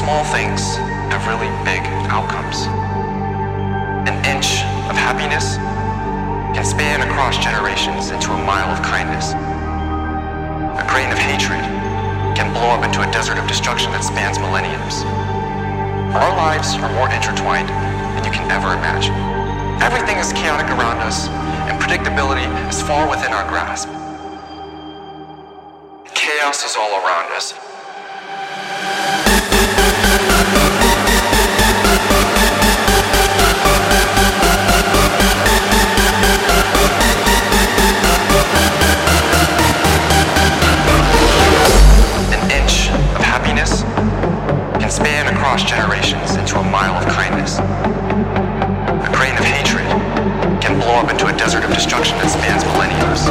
small things have really big outcomes. An inch of happiness can span across generations into a mile of kindness. A grain of hatred can blow up into a desert of destruction that spans millenniums. Our lives are more intertwined than you can ever imagine. Everything is chaotic around us, and predictability is far within our grasp. Chaos is all around us. An inch of happiness can span across generations into a mile of kindness. A grain of hatred can blow up into a desert of destruction that spans millenniums.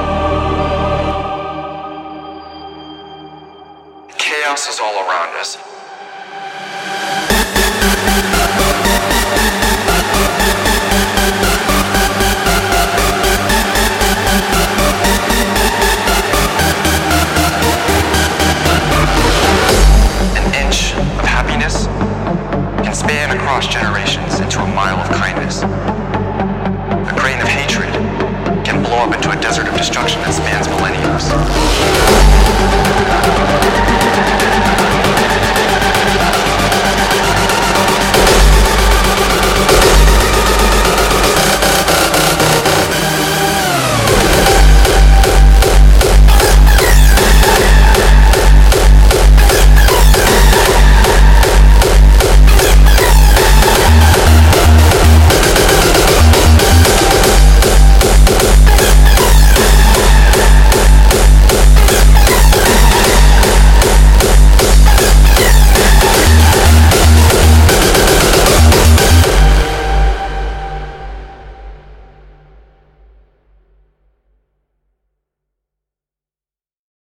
Chaos is all around us.